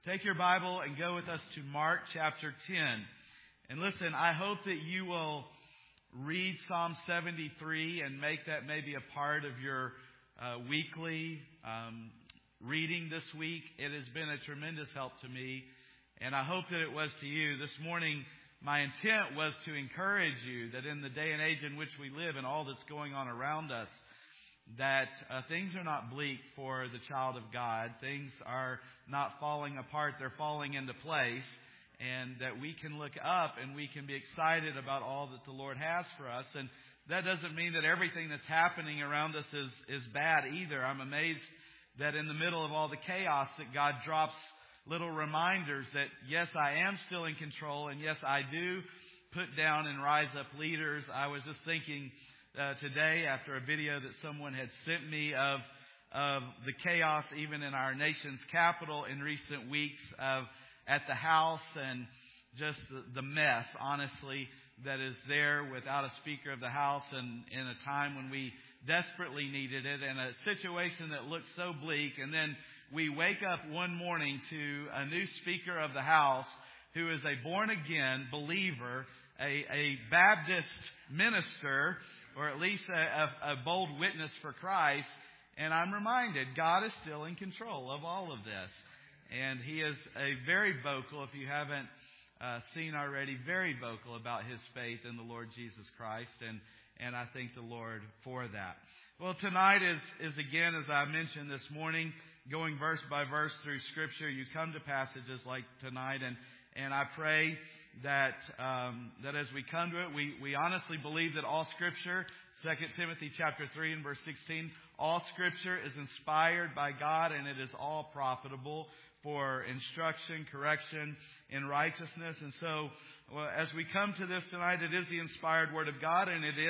Take your Bible and go with us to Mark chapter 10. And listen, I hope that you will read Psalm 73 and make that maybe a part of your weekly reading this week. It has been a tremendous help to me, and I hope that it was to you. This morning, my intent was to encourage you that in the day and age in which we live and all that's going on around us, that things are not bleak for the child of God. Things are not falling apart. They're falling into place. And that we can look up and we can be excited about all that the Lord has for us. And that doesn't mean that everything that's happening around us is bad either. I'm amazed that in the middle of all the chaos that God drops little reminders that, yes, I am still in control. And yes, I do put down and rise up leaders. I was just thinking today, after a video that someone had sent me of the chaos even in our nation's capital in recent weeks, at the House, and just the mess, honestly, that is there without a Speaker of the House, and in a time when we desperately needed it, and a situation that looks so bleak. And then we wake up one morning to a new Speaker of the House who is a born-again believer, a Baptist minister, or at least a bold witness for Christ. And I'm reminded God is still in control of all of this. And He is a very vocal, if you haven't seen already, very vocal about His faith in the Lord Jesus Christ. And I thank the Lord for that. Well, tonight is again, as I mentioned this morning, going verse by verse through Scripture. You come to passages like tonight, and I pray that as we come to it, we honestly believe that all Scripture, 2 Timothy chapter 3 and verse 16, all Scripture is inspired by God, and it is all profitable for instruction, correction, in righteousness. And so, as we come to this tonight, it is the inspired Word of God, and it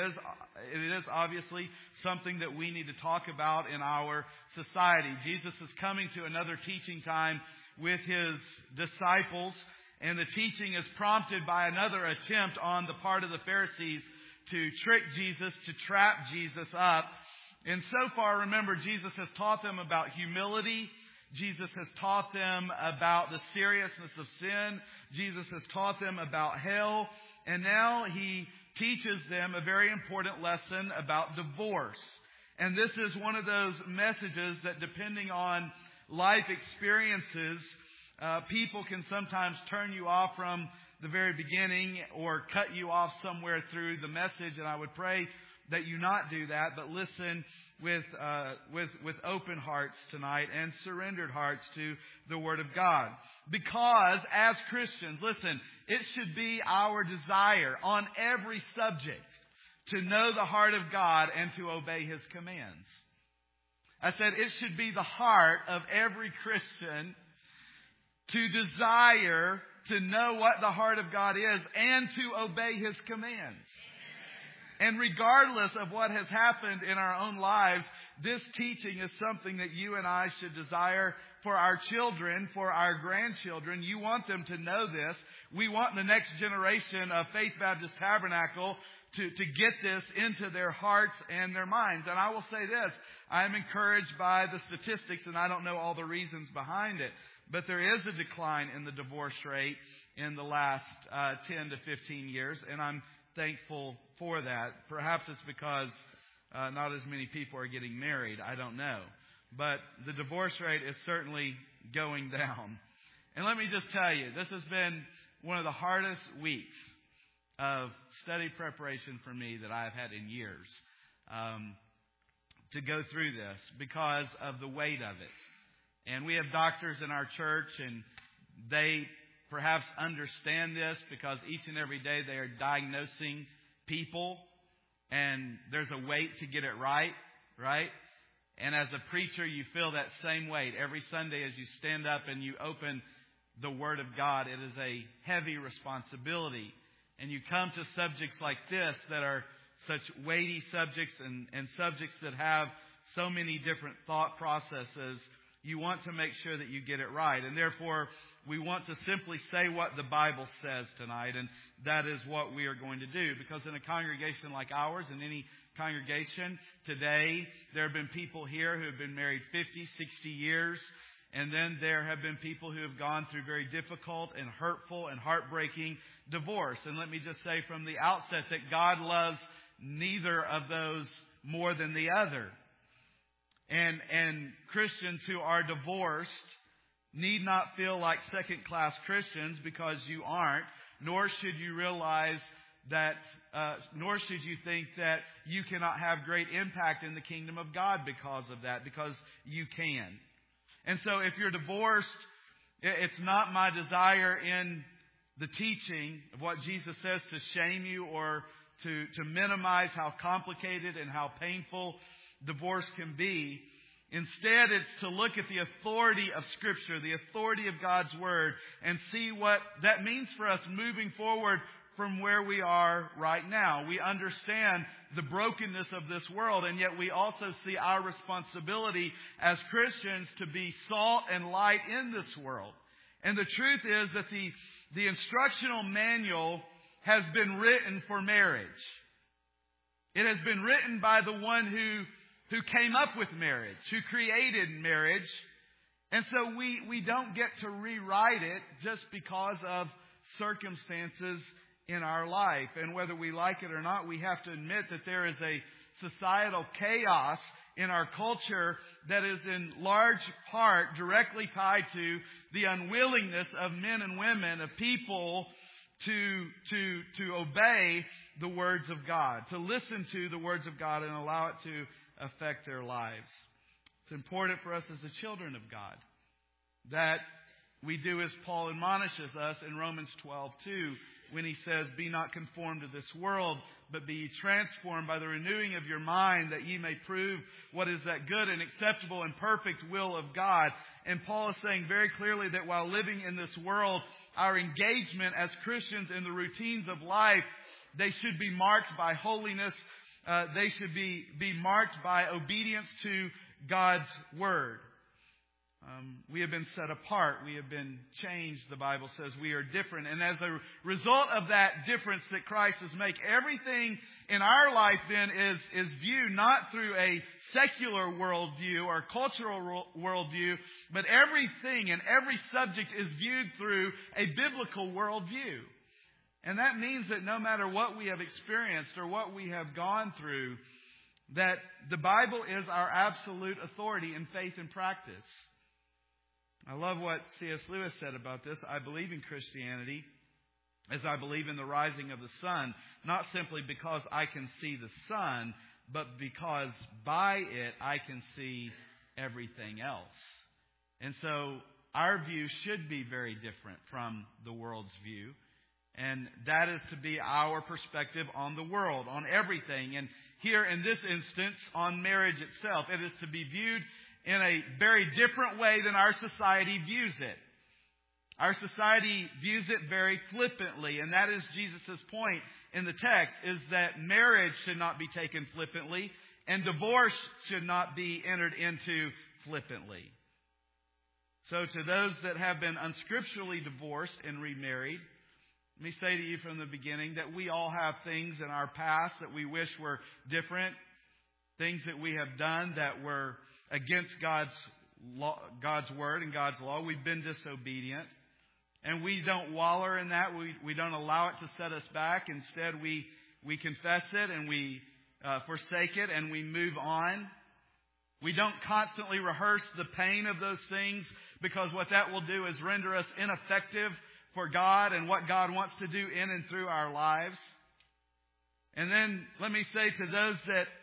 is obviously something that we need to talk about in our society. Jesus is coming to another teaching time with His disciples, and the teaching is prompted by another attempt on the part of the Pharisees to trick Jesus, to trap Jesus up. And so far, remember, Jesus has taught them about humility. Jesus has taught them about the seriousness of sin. Jesus has taught them about hell. And now He teaches them a very important lesson about divorce. And this is one of those messages that, depending on life experiences, people can sometimes turn you off from the very beginning or cut you off somewhere through the message. And I would pray that you not do that, but listen with open hearts tonight and surrendered hearts to the Word of God. Because as Christians, listen, it should be our desire on every subject to know the heart of God and to obey His commands. I said it should be the heart of every Christian to desire to know what the heart of God is and to obey His commands. And regardless of what has happened in our own lives, this teaching is something that you and I should desire for our children, for our grandchildren. You want them to know this. We want the next generation of Faith Baptist Tabernacle to get this into their hearts and their minds. And I will say this, I am encouraged by the statistics, and I don't know all the reasons behind it, but there is a decline in the divorce rate in the last 10 to 15 years, and I'm thankful for that. Perhaps it's because not as many people are getting married. I don't know. But the divorce rate is certainly going down. And let me just tell you, this has been one of the hardest weeks of study preparation for me that I've had in years to go through this because of the weight of it. And we have doctors in our church, and they perhaps understand this because each and every day they are diagnosing people, and there's a weight to get it right? And as a preacher, you feel that same weight every Sunday as you stand up and you open the Word of God. It is a heavy responsibility. And you come to subjects like this that are such weighty subjects and subjects that have so many different thought processes. You want to make sure that you get it right. And therefore, we want to simply say what the Bible says tonight. And that is what we are going to do. Because in a congregation like ours, in any congregation today, there have been people here who have been married 50, 60 years. And then there have been people who have gone through very difficult and hurtful and heartbreaking divorce. And let me just say from the outset that God loves neither of those more than the other. And Christians who are divorced need not feel like second-class Christians, because you aren't, nor should you realize that, nor should you think that you cannot have great impact in the kingdom of God because of that, because you can. And so if you're divorced, it's not my desire in the teaching of what Jesus says to shame you or to minimize how complicated and how painful divorce can be. Instead, it's to look at the authority of Scripture, the authority of God's Word, and see what that means for us moving forward from where we are right now. We understand the brokenness of this world, and yet we also see our responsibility as Christians to be salt and light in this world. And the truth is that the instructional manual has been written for marriage. It has been written by the one who came up with marriage, who created marriage. And so we don't get to rewrite it just because of circumstances in our life. And whether we like it or not, we have to admit that there is a societal chaos in our culture that is in large part directly tied to the unwillingness of men and women, of people, to obey the words of God, to listen to the words of God and allow it to affect their lives. It's important for us as the children of God that we do as Paul admonishes us in Romans 12:2, when he says, "Be not conformed to this world, but be ye transformed by the renewing of your mind, that ye may prove what is that good and acceptable and perfect will of God." And Paul is saying very clearly that while living in this world, our engagement as Christians in the routines of life, they should be marked by holiness. They should be marked by obedience to God's Word. We have been set apart. We have been changed, the Bible says. We are different. And as a result of that difference that Christ has made, everything in our life then is viewed not through a secular worldview or cultural worldview, but everything and every subject is viewed through a biblical worldview. And that means that no matter what we have experienced or what we have gone through, that the Bible is our absolute authority in faith and practice. I love what C.S. Lewis said about this. I believe in Christianity as I believe in the rising of the sun, not simply because I can see the sun, but because by it I can see everything else. And so our view should be very different from the world's view. And that is to be our perspective on the world, on everything. And here in this instance, on marriage itself, it is to be viewed in a very different way than our society views it. Our society views it very flippantly, and that is Jesus' point in the text, is that marriage should not be taken flippantly, and divorce should not be entered into flippantly. So to those that have been unscripturally divorced and remarried, let me say to you from the beginning that we all have things in our past that we wish were different, things that we have done that were against God's Word and God's law. We've been disobedient. And we don't wallow in that. We don't allow it to set us back. Instead, we confess it and we forsake it and we move on. We don't constantly rehearse the pain of those things, because what that will do is render us ineffective for God and what God wants to do in and through our lives. And then let me say to those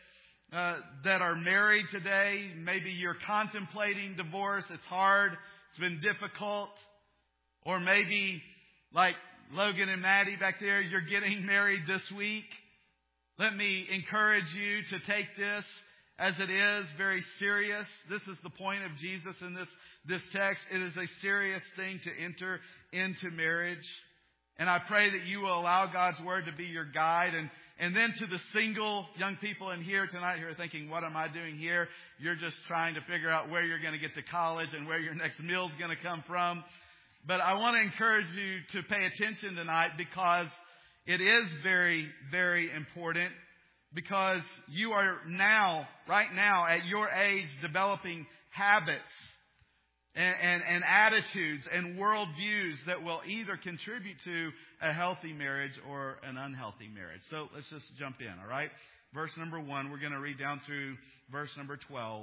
that are married today, maybe you're contemplating divorce. It's hard. It's been difficult. Or maybe, like Logan and Maddie back there, you're getting married this week. Let me encourage you to take this as it is, very serious. This is the point of Jesus in this text. It is a serious thing to enter into marriage. And I pray that you will allow God's Word to be your guide. And then to the single young people in here tonight who are thinking, what am I doing here? You're just trying to figure out where you're going to get to college and where your next meal is going to come from. But I want to encourage you to pay attention tonight, because it is very, very important, because you are right now at your age developing habits. and attitudes and worldviews that will either contribute to a healthy marriage or an unhealthy marriage. So let's just jump in, all right? Verse number 1, we're going to read down through verse number 12.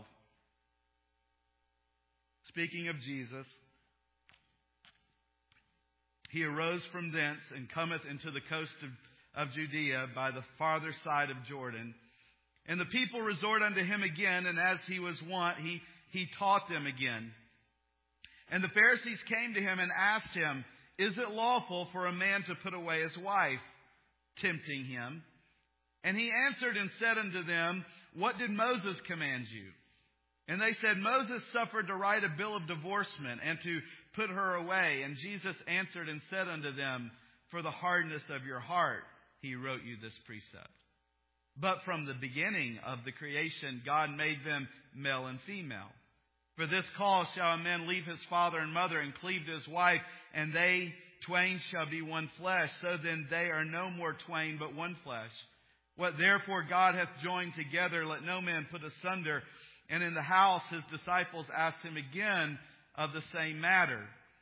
Speaking of Jesus, he arose from thence and cometh into the coast of Judea by the farther side of Jordan. And the people resort unto him again, and as he was wont, he taught them again. And the Pharisees came to him and asked him, Is it lawful for a man to put away his wife? Tempting him. And he answered and said unto them, What did Moses command you? And they said, Moses suffered to write a bill of divorcement and to put her away. And Jesus answered and said unto them, For the hardness of your heart he wrote you this precept. But from the beginning of the creation God made them male and female. For this cause shall a man leave his father and mother and cleave to his wife, and they twain shall be one flesh. So then they are no more twain, but one flesh. What therefore God hath joined together, let no man put asunder. And in the house his disciples asked him again of the same matter.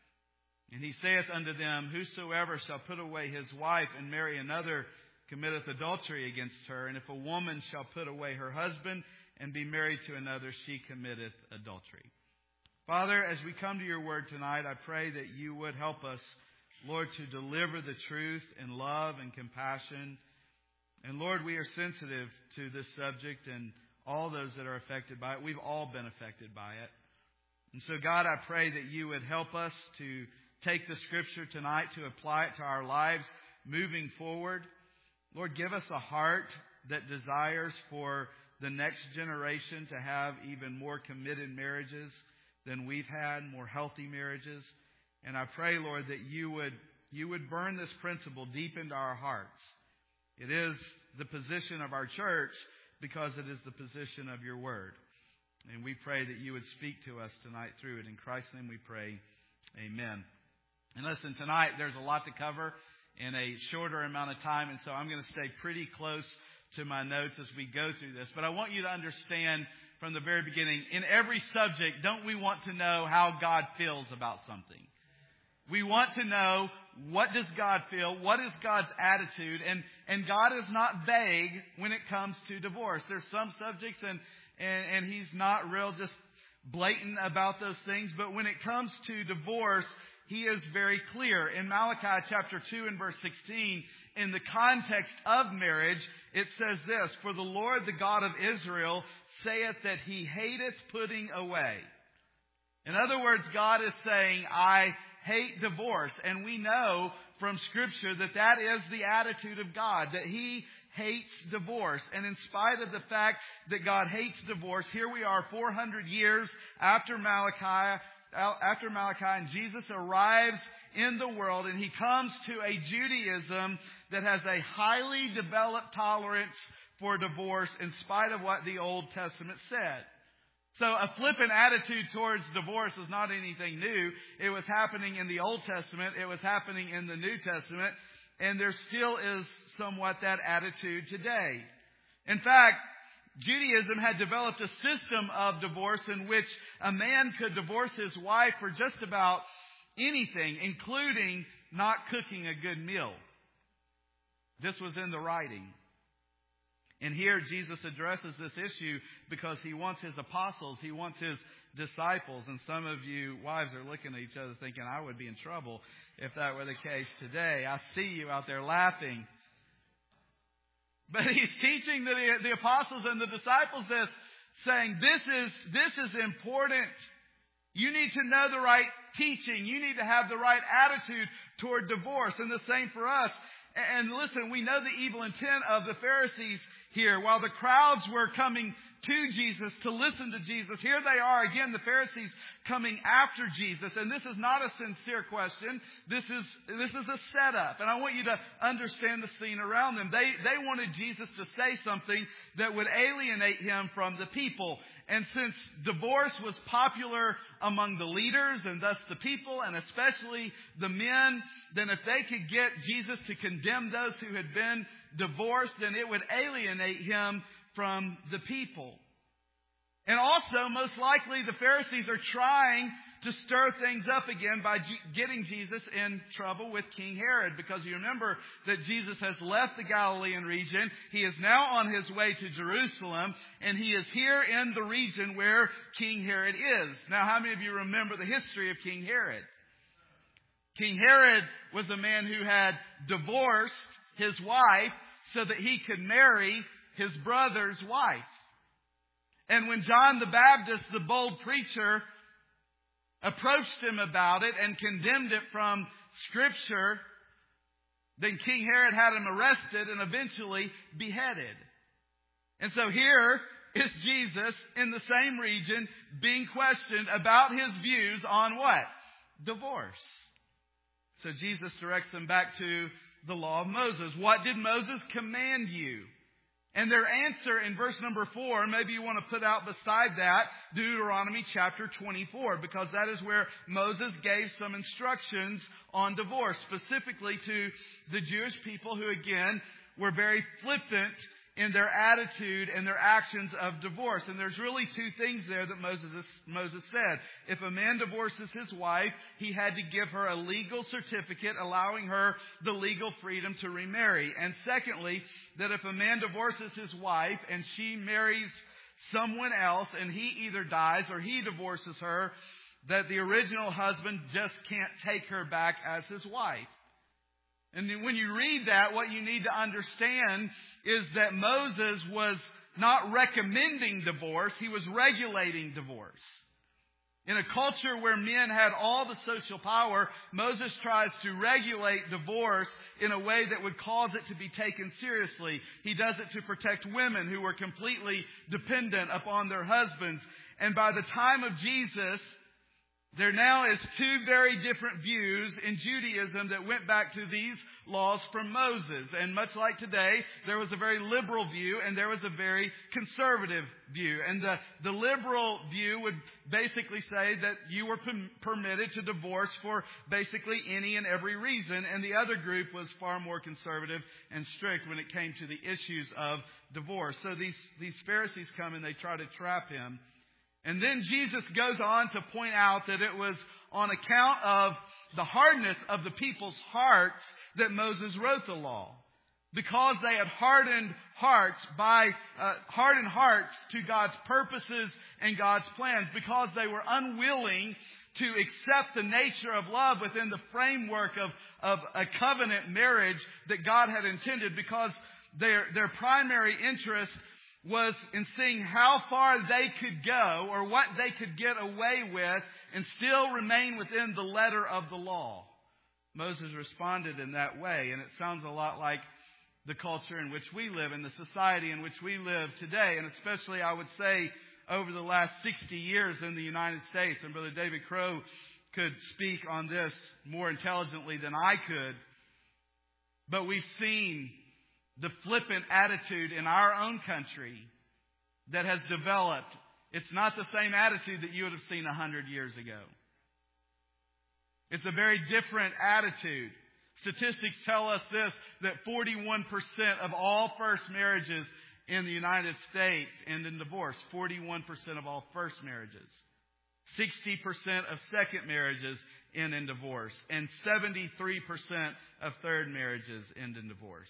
And he saith unto them, Whosoever shall put away his wife and marry another committeth adultery against her. And if a woman shall put away her husband and be married to another, she committeth adultery. Father, as we come to your word tonight, I pray that you would help us, Lord, to deliver the truth in love and compassion. And Lord, we are sensitive to this subject and all those that are affected by it. We've all been affected by it. And so, God, I pray that you would help us to take the Scripture tonight to apply it to our lives moving forward. Lord, give us a heart that desires for the next generation to have even more committed marriages than we've had, more healthy marriages. And I pray, Lord, that you would burn this principle deep into our hearts. It is the position of our church because it is the position of your word. And we pray that you would speak to us tonight through it. In Christ's name we pray. Amen. And listen, tonight there's a lot to cover in a shorter amount of time. And so I'm going to stay pretty close to my notes as we go through this. But I want you to understand from the very beginning, in every subject, don't we want to know how God feels about something? We want to know, what does God feel? What is God's attitude? And God is not vague when it comes to divorce. There's some subjects and he's not real just blatant about those things. But when it comes to divorce, he is very clear. In Malachi chapter 2 and verse 16, in the context of marriage, it says this, For the Lord, the God of Israel, saith that he hateth putting away. In other words, God is saying, I hate divorce. And we know from Scripture that that is the attitude of God, that he hates divorce. And in spite of the fact that God hates divorce, here we are 400 years after Malachi, and Jesus arrives in the world, and he comes to a Judaism that has a highly developed tolerance for divorce in spite of what the Old Testament said. So a flippant attitude towards divorce is not anything new. It was happening in the Old Testament. It was happening in the New Testament. And there still is somewhat that attitude today. In fact, Judaism had developed a system of divorce in which a man could divorce his wife for just about anything, including not cooking a good meal. This was in the writing. And here Jesus addresses this issue because he wants his apostles, he wants his disciples. And some of you wives are looking at each other thinking, I would be in trouble if that were the case today. I see you out there laughing. But he's teaching the apostles and the disciples this, saying, this is important. You need to know the right teaching. You need to have the right attitude toward divorce. And the same for us. And listen, we know the evil intent of the Pharisees here. While the crowds were coming to Jesus to listen to Jesus, here they are again, the Pharisees coming after Jesus. And this is not a sincere question. This is a setup. And I want you to understand the scene around them. They wanted Jesus to say something that would alienate him from the people. And since divorce was popular among the leaders and thus the people, and especially the men, then if they could get Jesus to condemn those who had been divorced, then it would alienate him from the people. And also, most likely, the Pharisees are trying to stir things up again by getting Jesus in trouble with King Herod. Because you remember that Jesus has left the Galilean region. He is now on his way to Jerusalem. And he is here in the region where King Herod is. Now, how many of you remember the history of King Herod? King Herod was a man who had divorced his wife so that he could marry his brother's wife. And when John the Baptist, the bold preacher, approached him about it and condemned it from Scripture, then King Herod had him arrested and eventually beheaded. And so here is Jesus in the same region being questioned about his views on what? Divorce. So Jesus directs them back to the law of Moses. What did Moses command you? And their answer in verse number 4, maybe you want to put out beside that Deuteronomy chapter 24, because that is where Moses gave some instructions on divorce, specifically to the Jewish people who, again, were very flippant in their attitude and their actions of divorce. And there's really two things there that Moses said. If a man divorces his wife, he had to give her a legal certificate allowing her the legal freedom to remarry. And secondly, that if a man divorces his wife and she marries someone else and he either dies or he divorces her, that the original husband just can't take her back as his wife. And when you read that, what you need to understand is that Moses was not recommending divorce. He was regulating divorce. In a culture where men had all the social power, Moses tries to regulate divorce in a way that would cause it to be taken seriously. He does it to protect women who were completely dependent upon their husbands. And by the time of Jesus, there now is two very different views in Judaism that went back to these laws from Moses. And much like today, there was a very liberal view and there was a very conservative view. And the liberal view would basically say that you were permitted to divorce for basically any and every reason. And the other group was far more conservative and strict when it came to the issues of divorce. So these Pharisees come and they try to trap him. And then Jesus goes on to point out that it was on account of the hardness of the people's hearts that Moses wrote the law. Because they had hardened hearts to God's purposes and God's plans. Because they were unwilling to accept the nature of love within the framework of a covenant marriage that God had intended. Because their primary interest was in seeing how far they could go or what they could get away with and still remain within the letter of the law. Moses responded in that way, and it sounds a lot like the culture in which we live, in the society in which we live today, and especially, I would say, over the last 60 years in the United States. And Brother David Crow could speak on this more intelligently than I could. But we've seen the flippant attitude in our own country that has developed. It's not the same attitude that you would have seen 100 years ago. It's a very different attitude. Statistics tell us this, that 41% of all first marriages in the United States end in divorce. 41% of all first marriages. 60% of second marriages end in divorce. And 73% of third marriages end in divorce.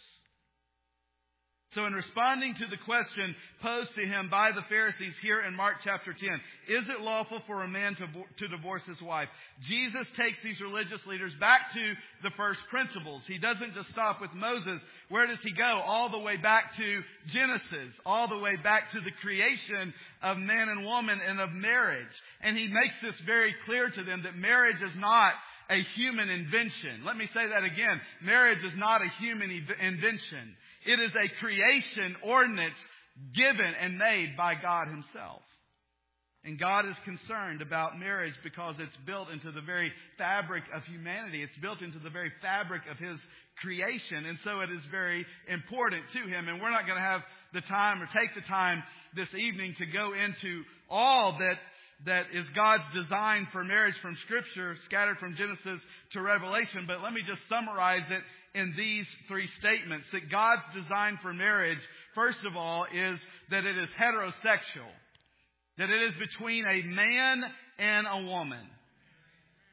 So in responding to the question posed to him by the Pharisees here in Mark chapter 10, is it lawful for a man to divorce his wife? Jesus takes these religious leaders back to the first principles. He doesn't just stop with Moses. Where does he go? All the way back to Genesis, all the way back to the creation of man and woman and of marriage. And he makes this very clear to them that marriage is not a human invention. Let me say that again. Marriage is not a human invention. It is a creation ordinance given and made by God Himself. And God is concerned about marriage because it's built into the very fabric of humanity. It's built into the very fabric of His creation. And so it is very important to Him. And we're not going to have the time or take the time this evening to go into all that is God's design for marriage from Scripture, scattered from Genesis to Revelation. But let me just summarize it in these three statements. That God's design for marriage, first of all, is that it is heterosexual. That it is between a man and a woman.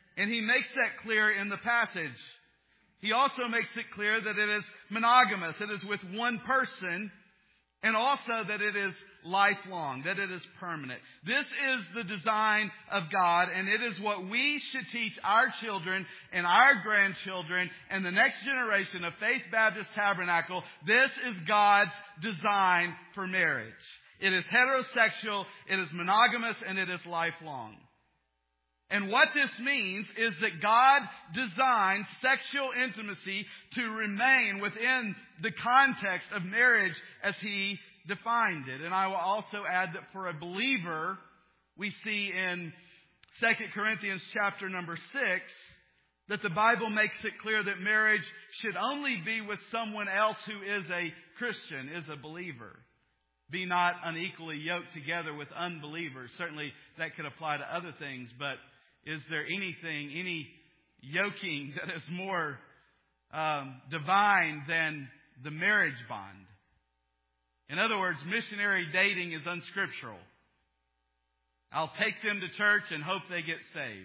And he makes that clear in the passage. He also makes it clear that it is monogamous. It is with one person, and also that it is lifelong, that it is permanent. This is the design of God, and it is what we should teach our children and our grandchildren and the next generation of Faith Baptist Tabernacle. This is God's design for marriage. It is heterosexual, it is monogamous, and it is lifelong. And what this means is that God designed sexual intimacy to remain within the context of marriage as He defined it. And I will also add that for a believer, we see in 2 Corinthians chapter number 6, that the Bible makes it clear that marriage should only be with someone else who is a Christian, is a believer. Be not unequally yoked together with unbelievers. Certainly that could apply to other things, but is there any yoking that is more divine than the marriage bond? In other words, missionary dating is unscriptural. I'll take them to church and hope they get saved.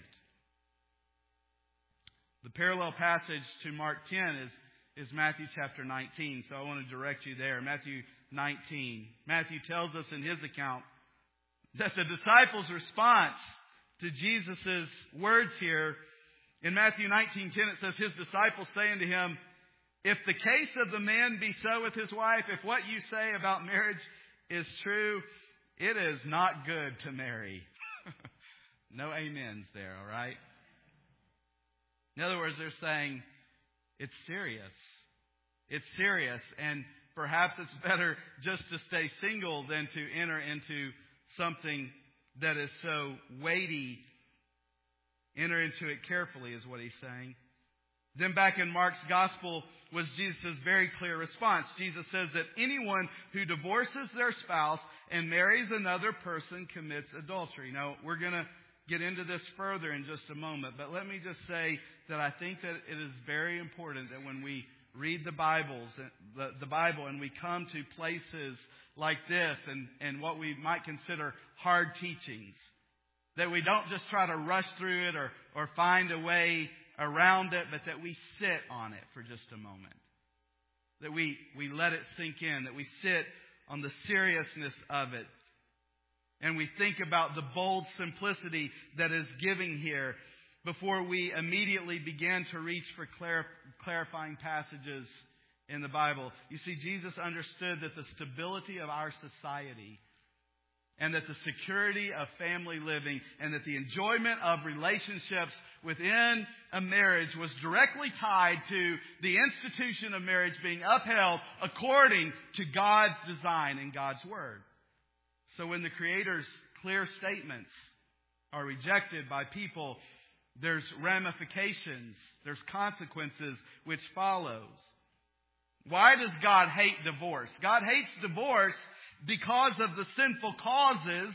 The parallel passage to Mark 10 is Matthew chapter 19, so I want to direct you there. Matthew 19. Matthew tells us in his account that the disciples' response to Jesus' words here, in Matthew 19:10 it says, his disciples saying to him, if the case of the man be so with his wife, if what you say about marriage is true, it is not good to marry. No amens there, all right? In other words, they're saying, it's serious. It's serious, and perhaps it's better just to stay single than to enter into something that is so weighty. Enter into it carefully is what he's saying. Then back in Mark's gospel was Jesus' very clear response. Jesus says that anyone who divorces their spouse and marries another person commits adultery. Now, we're going to get into this further in just a moment, but let me just say that I think that it is very important that when we read the Bible and we come to places like this and what we might consider hard teachings, that we don't just try to rush through it or find a way around it, but that we sit on it for just a moment. That we let it sink in, that we sit on the seriousness of it. And we think about the bold simplicity that is given here before we immediately begin to reach for clarifying passages in the Bible. You see, Jesus understood that the stability of our society and that the security of family living and that the enjoyment of relationships within a marriage was directly tied to the institution of marriage being upheld according to God's design and God's Word. So when the Creator's clear statements are rejected by people, there's ramifications, there's consequences which follows. Why does God hate divorce? God hates divorce because of the sinful causes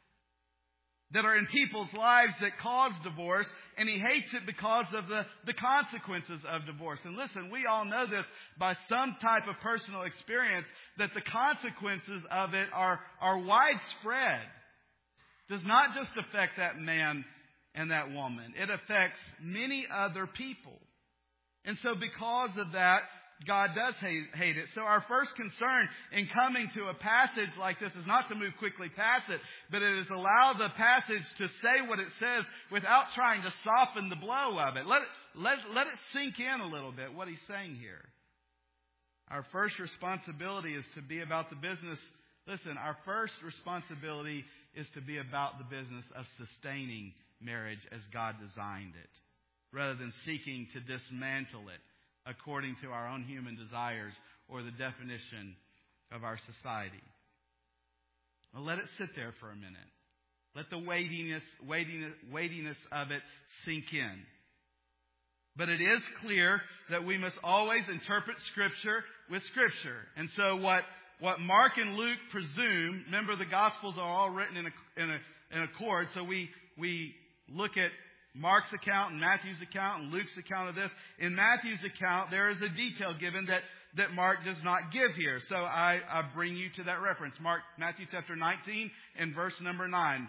that are in people's lives that cause divorce, and He hates it because of the consequences of divorce. And listen, we all know this by some type of personal experience, that the consequences of it are widespread. It does not just affect that man and that woman. It affects many other people. And so because of that, God does hate it. So our first concern in coming to a passage like this is not to move quickly past it, but it is allow the passage to say what it says without trying to soften the blow of it. Let it sink in a little bit, what he's saying here. Our first responsibility is to be about the business. Listen, our first responsibility is to be about the business of sustaining marriage as God designed it, rather than seeking to dismantle it according to our own human desires or the definition of our society. Well, let it sit there for a minute. Let the weightiness of it sink in. But it is clear that we must always interpret Scripture with Scripture. And so what Mark and Luke presume, remember the Gospels are all written in accord, so we look at Mark's account and Matthew's account and Luke's account of this. In Matthew's account, there is a detail given that Mark does not give here. So I bring you to that reference. Matthew chapter 19 and verse number 9.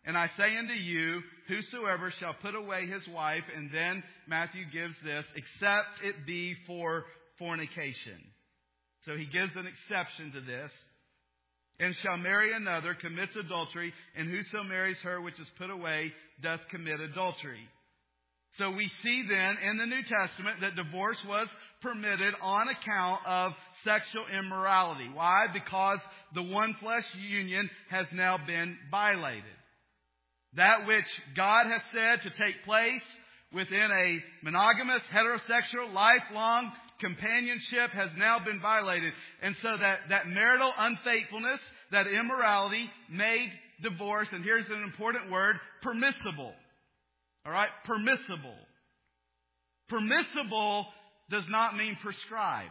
And I say unto you, whosoever shall put away his wife, and then Matthew gives this, except it be for fornication. So he gives an exception to this. And shall marry another, commits adultery, and whoso marries her which is put away doth commit adultery. So we see then in the New Testament that divorce was permitted on account of sexual immorality. Why? Because the one flesh union has now been violated. That which God has said to take place within a monogamous, heterosexual, lifelong companionship has now been violated. And so that marital unfaithfulness, that immorality made divorce, and here's an important word, permissible. All right? Permissible. Permissible does not mean prescribed.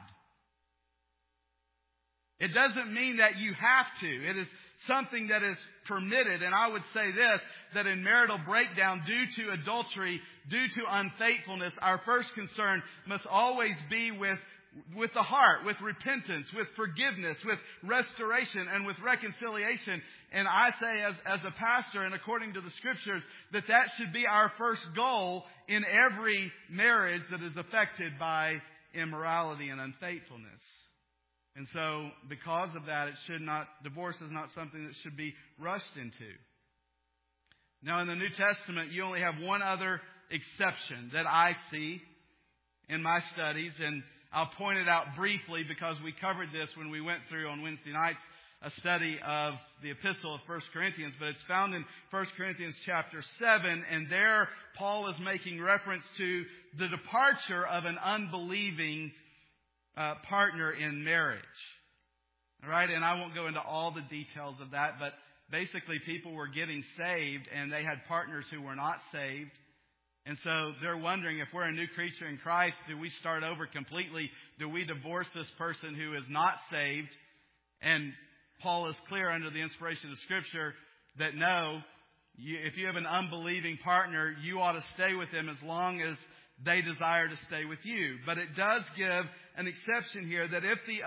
It doesn't mean that you have to. It is something that is permitted. And I would say this, that in marital breakdown due to adultery, due to unfaithfulness, our first concern must always be with the heart, with repentance, with forgiveness, with restoration, and with reconciliation. And I say as a pastor and according to the Scriptures, that should be our first goal in every marriage that is affected by immorality and unfaithfulness. And so, because of that, divorce is not something that should be rushed into. Now, in the New Testament, you only have one other exception that I see in my studies, and I'll point it out briefly because we covered this when we went through on Wednesday nights a study of the epistle of 1 Corinthians, but it's found in 1 Corinthians chapter 7, and there Paul is making reference to the departure of an unbelieving partner in marriage. All right, and I won't go into all the details of that, but basically people were getting saved and they had partners who were not saved. And so they're wondering, if we're a new creature in Christ, do we start over completely? Do we divorce this person who is not saved? And Paul is clear under the inspiration of Scripture that no, if you have an unbelieving partner, you ought to stay with them as long as they desire to stay with you. But it does give an exception here that if the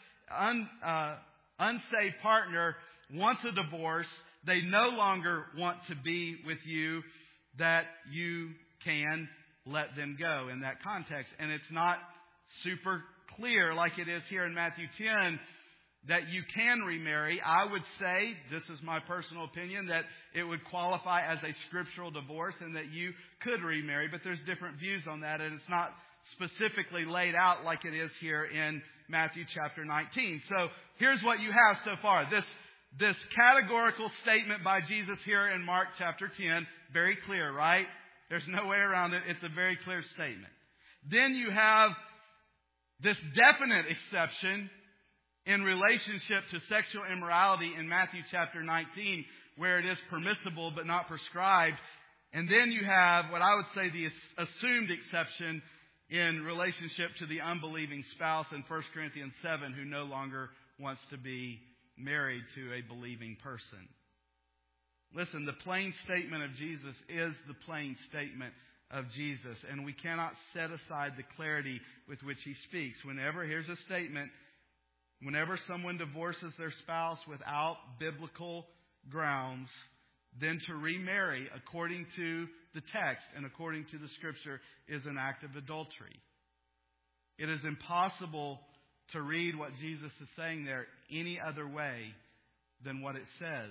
unsaved partner wants a divorce, they no longer want to be with you, that you can let them go in that context. And it's not super clear like it is here in Matthew 10 that you can remarry. I would say, this is my personal opinion, that it would qualify as a scriptural divorce and that you could remarry. But there's different views on that, and it's not specifically laid out like it is here in Matthew chapter 19. So here's what you have so far. This categorical statement by Jesus here in Mark chapter 10, very clear, right? There's no way around it. It's a very clear statement. Then you have this definite exception in relationship to sexual immorality in Matthew chapter 19, where it is permissible but not prescribed. And then you have what I would say the assumed exception in relationship to the unbelieving spouse in 1 Corinthians 7 who no longer wants to be married to a believing person. Listen, the plain statement of Jesus is the plain statement of Jesus, and we cannot set aside the clarity with which he speaks. Here's a statement, whenever someone divorces their spouse without biblical grounds, then to remarry according to the text and according to the Scripture is an act of adultery. It is impossible to read what Jesus is saying there any other way than what it says.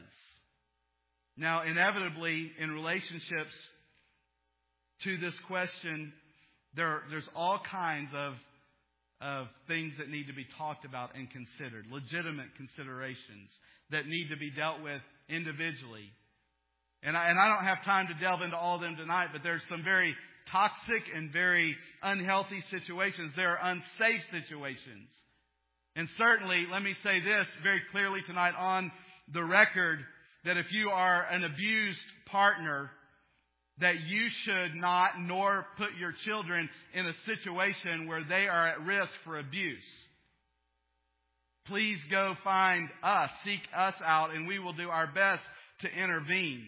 Now, inevitably, in relationships to this question, there's all kinds of things that need to be talked about and considered, legitimate considerations that need to be dealt with individually. And I don't have time to delve into all of them tonight, but there's some very toxic and very unhealthy situations. There are unsafe situations. And certainly, let me say this very clearly tonight on the record, that if you are an abused partner, that you should not nor put your children in a situation where they are at risk for abuse. Please go find us, seek us out, and we will do our best to intervene.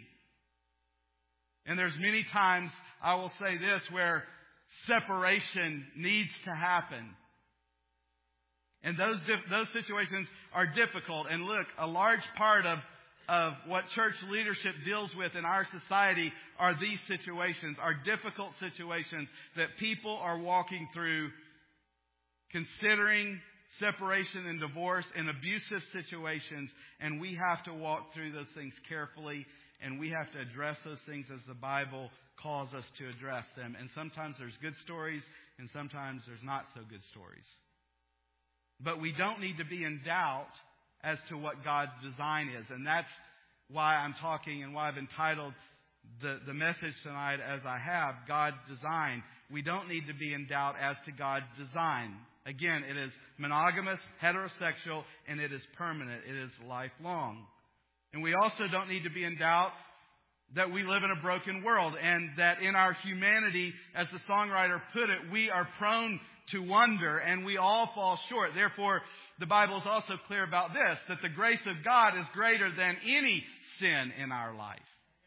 And there's many times, I will say this, where separation needs to happen. And those situations are difficult. And look, a large part of of what church leadership deals with in our society are these situations, are difficult situations that people are walking through, considering separation and divorce and abusive situations, and we have to walk through those things carefully, and we have to address those things as the Bible calls us to address them. And sometimes there's good stories, and sometimes there's not so good stories. But we don't need to be in doubt as to what God's design is. And that's why I'm talking and why I've entitled the message tonight as I have, God's design. We don't need to be in doubt as to God's design. Again, it is monogamous, heterosexual, and it is permanent. It is lifelong. And we also don't need to be in doubt that we live in a broken world and that in our humanity, as the songwriter put it, we are prone to wonder, and we all fall short. Therefore, the Bible is also clear about this, that the grace of God is greater than any sin in our life.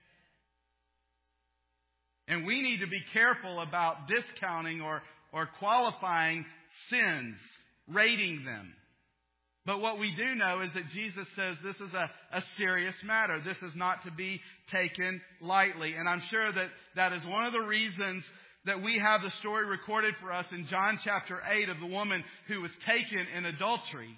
And we need to be careful about discounting or qualifying sins, rating them. But what we do know is that Jesus says this is a serious matter. This is not to be taken lightly. And I'm sure that is one of the reasons that we have the story recorded for us in John chapter 8 of the woman who was taken in adultery,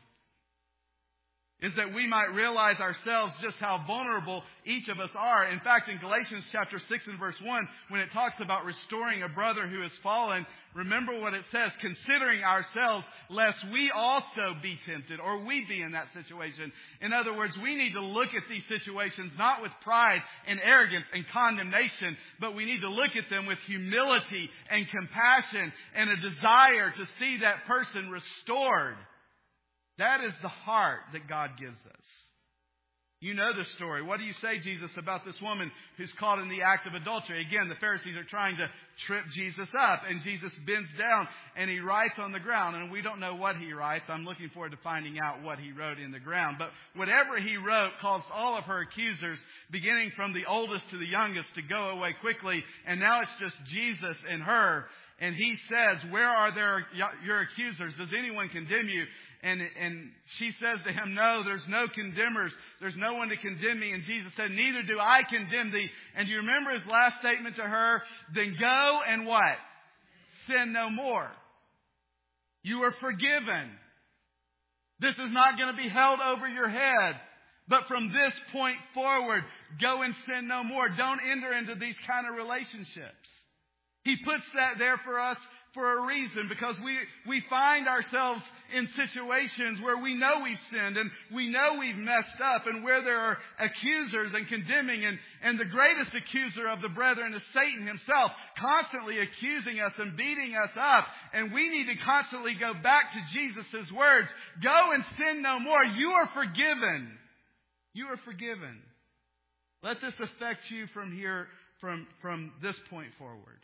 is that we might realize ourselves just how vulnerable each of us are. In fact, in Galatians chapter 6 and verse 1, when it talks about restoring a brother who has fallen, remember what it says, considering ourselves lest we also be tempted or we be in that situation. In other words, we need to look at these situations not with pride and arrogance and condemnation, but we need to look at them with humility and compassion and a desire to see that person restored. That is the heart that God gives us. You know the story. What do you say, Jesus, about this woman who's caught in the act of adultery? Again, the Pharisees are trying to trip Jesus up, and Jesus bends down and he writes on the ground. And we don't know what he writes. I'm looking forward to finding out what he wrote in the ground. But whatever he wrote caused all of her accusers, beginning from the oldest to the youngest, to go away quickly. And now it's just Jesus and her. And he says, where are your accusers? Does anyone condemn you? And she says to him, no, there's no condemners. There's no one to condemn me. And Jesus said, neither do I condemn thee. And do you remember his last statement to her? Then go and what? Sin no more. You are forgiven. This is not going to be held over your head. But from this point forward, go and sin no more. Don't enter into these kind of relationships. He puts that there for us for a reason, because we find ourselves in situations where we know we've sinned and we know we've messed up, and where there are accusers and condemning, and the greatest accuser of the brethren is Satan himself, constantly accusing us and beating us up. And we need to constantly go back to Jesus' words. Go and sin no more. You are forgiven. You are forgiven. Let this affect you from here, from this point forward.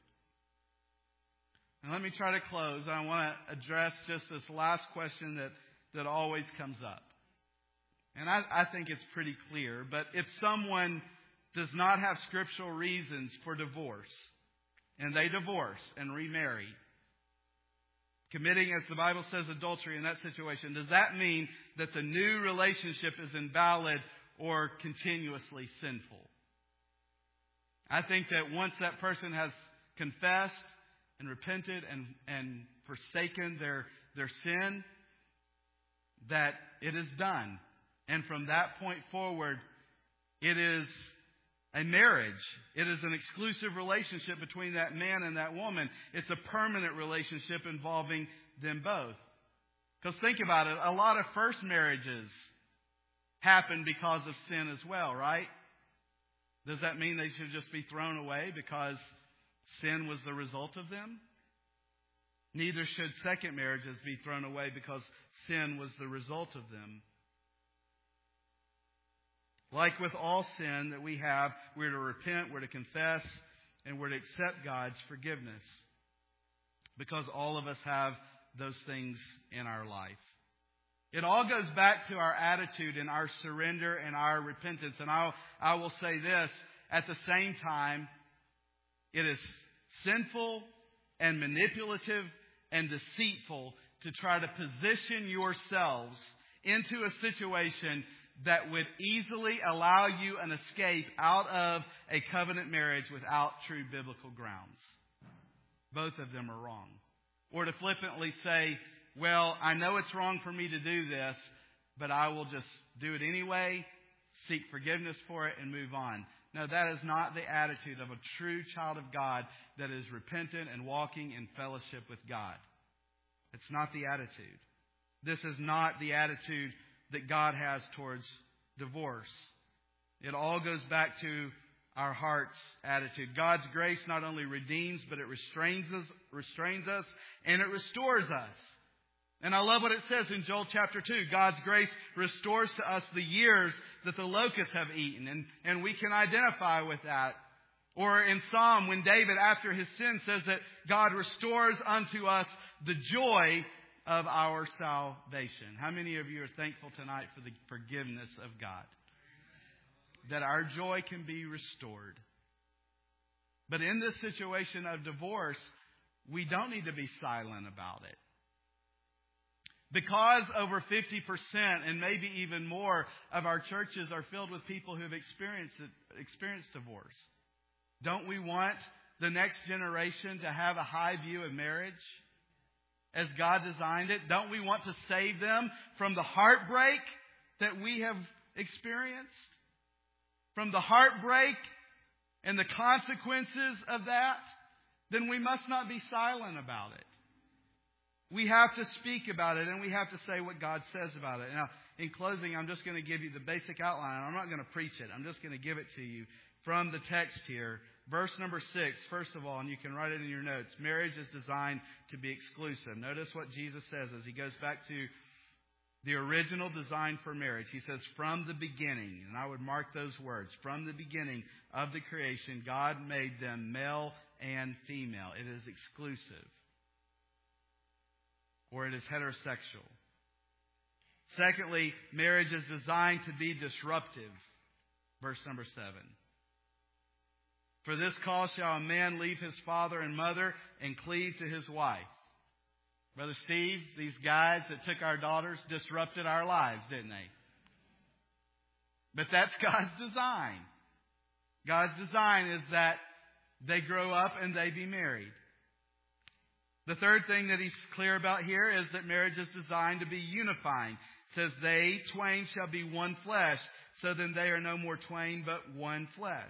And let me try to close. I want to address just this last question that always comes up. And I think it's pretty clear. But if someone does not have scriptural reasons for divorce, and they divorce and remarry, committing, as the Bible says, adultery in that situation, does that mean that the new relationship is invalid or continuously sinful? I think that once that person has confessed and repented and forsaken their sin, that it is done. And from that point forward, it is a marriage. It is an exclusive relationship between that man and that woman. It's a permanent relationship involving them both. Because think about it, a lot of first marriages happen because of sin as well, right? Does that mean they should just be thrown away because sin was the result of them? Neither should second marriages be thrown away because sin was the result of them. Like with all sin that we have, we're to repent, we're to confess, and we're to accept God's forgiveness. Because all of us have those things in our life. It all goes back to our attitude and our surrender and our repentance. And I will say this, at the same time, it is sinful and manipulative and deceitful to try to position yourselves into a situation that would easily allow you an escape out of a covenant marriage without true biblical grounds. Both of them are wrong. Or to flippantly say, well, I know it's wrong for me to do this, but I will just do it anyway, seek forgiveness for it, and move on. No, that is not the attitude of a true child of God that is repentant and walking in fellowship with God. It's not the attitude. This is not the attitude that God has towards divorce. It all goes back to our heart's attitude. God's grace not only redeems, but it restrains us, and it restores us. And I love what it says in Joel chapter 2. God's grace restores to us the years that the locusts have eaten. And we can identify with that. Or in Psalm, when David, after his sin, says that God restores unto us the joy of our salvation. How many of you are thankful tonight for the forgiveness of God? That our joy can be restored. But in this situation of divorce, we don't need to be silent about it. Because over 50% and maybe even more of our churches are filled with people who have experienced divorce. Don't we want the next generation to have a high view of marriage as God designed it? Don't we want to save them from the heartbreak that we have experienced? From the heartbreak and the consequences of that? Then we must not be silent about it. We have to speak about it, and we have to say what God says about it. Now, in closing, I'm just going to give you the basic outline. I'm not going to preach it. I'm just going to give it to you from the text here. Verse number 6, first of all, and you can write it in your notes. Marriage is designed to be exclusive. Notice what Jesus says as he goes back to the original design for marriage. He says, from the beginning, and I would mark those words, from the beginning of the creation, God made them male and female. It is exclusive. Or it is heterosexual. Secondly, marriage is designed to be disruptive. Verse number 7. For this cause shall a man leave his father and mother and cleave to his wife. Brother Steve, these guys that took our daughters disrupted our lives, didn't they? But that's God's design. God's design is that they grow up and they be married. The third thing that he's clear about here is that marriage is designed to be unifying. It says, they twain shall be one flesh. So then they are no more twain, but one flesh.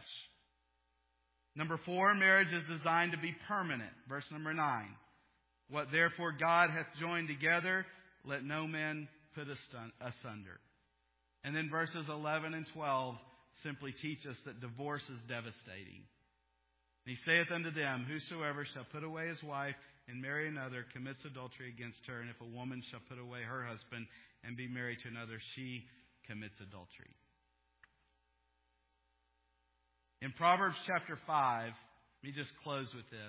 Number 4, marriage is designed to be permanent. Verse number 9. What therefore God hath joined together, let no man put asunder. And then verses 11 and 12 simply teach us that divorce is devastating. And he saith unto them, whosoever shall put away his wife and marry another commits adultery against her. And if a woman shall put away her husband and be married to another, she commits adultery. In Proverbs chapter 5, let me just close with this.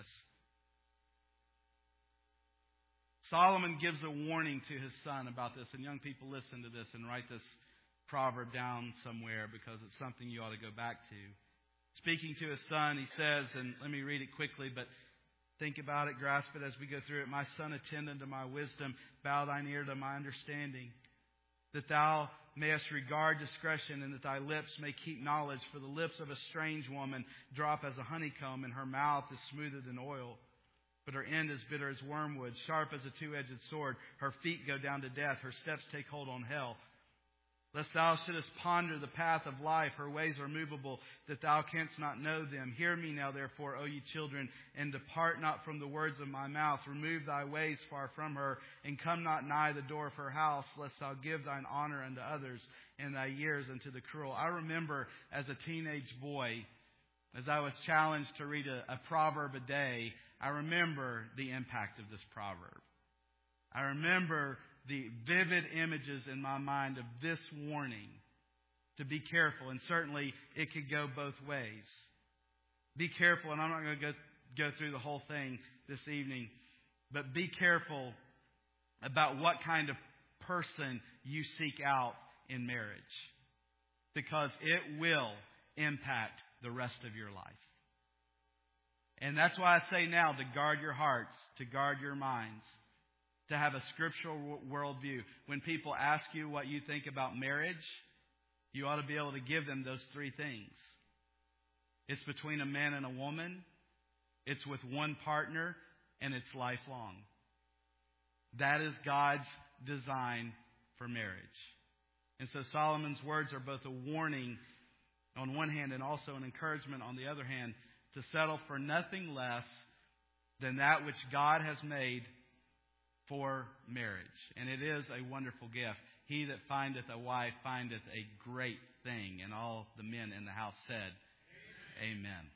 Solomon gives a warning to his son about this. And young people, listen to this and write this proverb down somewhere because it's something you ought to go back to. Speaking to his son, he says, and let me read it quickly, but think about it, grasp it as we go through it. My son, attend unto my wisdom, bow thine ear to my understanding, that thou mayest regard discretion, and that thy lips may keep knowledge. For the lips of a strange woman drop as a honeycomb, and her mouth is smoother than oil. But her end is bitter as wormwood, sharp as a two-edged sword. Her feet go down to death, her steps take hold on hell. Lest thou shouldest ponder the path of life, her ways are movable, that thou canst not know them. Hear me now, therefore, O ye children, and depart not from the words of my mouth. Remove thy ways far from her, and come not nigh the door of her house, lest thou give thine honor unto others, and thy years unto the cruel. I remember as a teenage boy, as I was challenged to read a proverb a day, I remember the impact of this proverb. I remember the vivid images in my mind of this warning to be careful. And certainly it could go both ways. Be careful, and I'm not going to go through the whole thing this evening, but be careful about what kind of person you seek out in marriage, because it will impact the rest of your life. And that's why I say now to guard your hearts, to guard your minds, to have a scriptural worldview. When people ask you what you think about marriage, you ought to be able to give them those three things. It's between a man and a woman. It's with one partner, and it's lifelong. That is God's design for marriage. And so Solomon's words are both a warning on one hand and also an encouragement on the other hand to settle for nothing less than that which God has made for marriage. And it is a wonderful gift. He that findeth a wife findeth a great thing. And all the men in the house said, Amen.